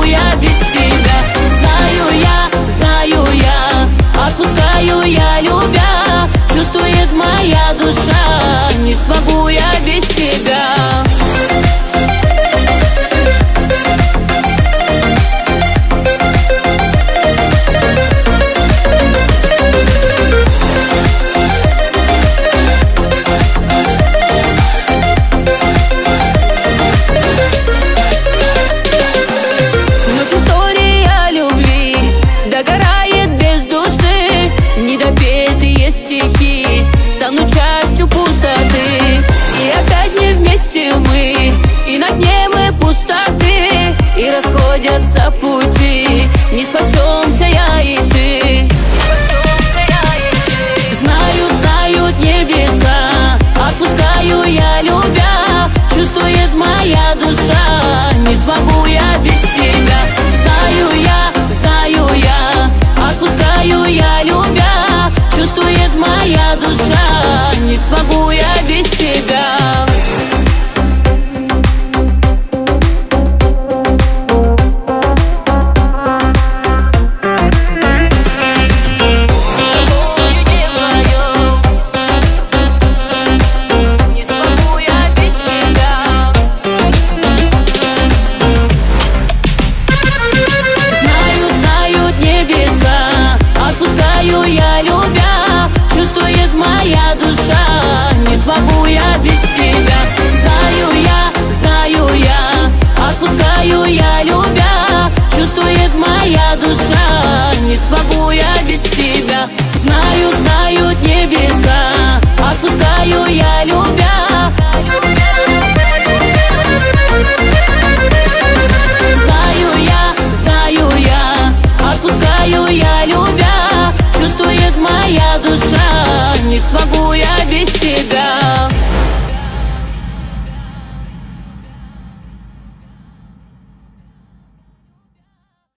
я без тебя. Знаю я, отпускаю я, любя. Чувствует моя душа, не смогу я без тебя. Стихи станут частью пустоты, и опять не вместе мы, и на дне мы пустоты, и расходятся пути, не спасемся я и ты. Знают небеса, отпускаю я, любя. Чувствует моя душа, не смогу я без тебя. Знаю я, отпускаю я, любя. Чувствует моя душа, не смогу я без тебя. Отпускаю я, любя. Чувствует моя душа, не смогу я без тебя. Знаю я, отпускаю я, любя. Чувствует моя душа, не смогу я без тебя. Знают небеса, отпускаю я, любя. Знаю я, отпускаю я, любя. Чувствует моя душа, не смогу я без тебя.